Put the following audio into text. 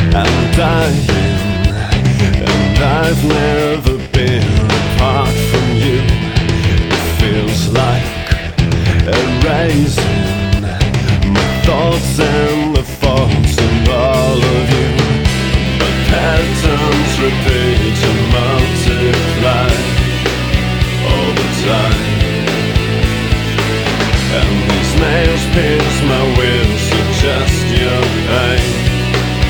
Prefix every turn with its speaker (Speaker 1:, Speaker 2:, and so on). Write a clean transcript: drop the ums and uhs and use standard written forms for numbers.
Speaker 1: I'm dying, and I've never been apart from you.